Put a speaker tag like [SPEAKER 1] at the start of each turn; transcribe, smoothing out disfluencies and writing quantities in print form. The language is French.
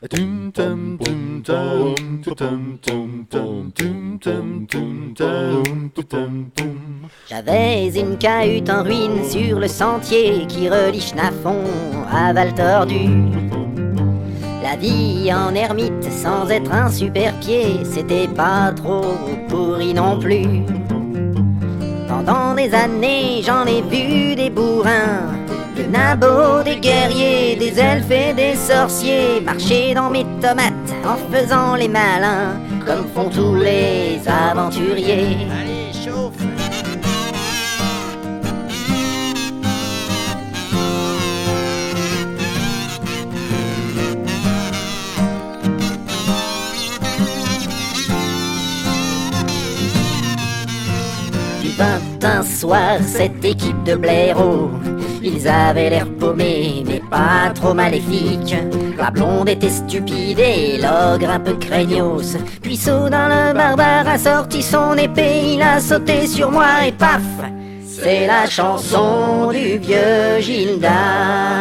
[SPEAKER 1] J'avais une cahute en ruine sur le sentier qui relie Chenafond à Val Tordu. La vie en ermite sans être un super pied, c'était pas trop pourri non plus. Pendant des années, j'en ai vu des bourrins, des nabots, des guerriers, des elfes et des sorciers marcher dans mes tomates en faisant les malins, comme font tous les aventuriers.
[SPEAKER 2] Allez, chauffe!
[SPEAKER 1] Un soir, cette équipe de blaireaux, ils avaient l'air paumés, mais pas trop maléfiques. La blonde était stupide et l'ogre un peu craignos. Puis soudain le barbare a sorti son épée, il a sauté sur moi et paf, c'est la chanson du vieux Gilda.